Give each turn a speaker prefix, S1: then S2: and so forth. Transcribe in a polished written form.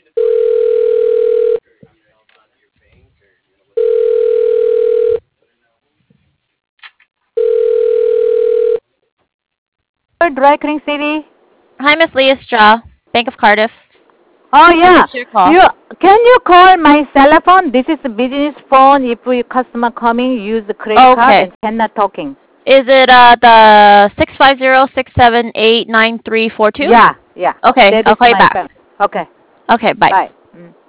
S1: Dry Cleaning City.
S2: Hi, Miss Leistra, Bank of Cardiff.
S1: Oh
S2: I
S1: yeah,
S2: missed your call.
S1: you can you call my cell phone? This is a business phone. If your customer coming, use the credit card
S2: Okay.
S1: and cannot talking.
S2: Is it the 650-678-9342?
S1: Yeah, yeah.
S2: Okay,
S1: That
S2: I'll
S1: is
S2: call you
S1: my
S2: back.
S1: phone. Okay,
S2: Okay, bye.
S1: bye.